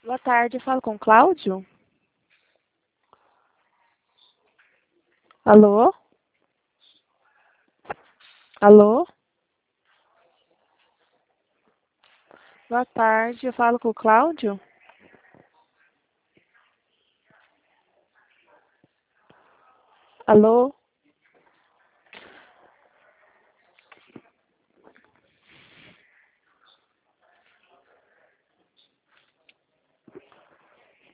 Boa tarde, eu falo com o Cláudio? Alô? Alô? Boa tarde, eu falo com o Cláudio? Alô?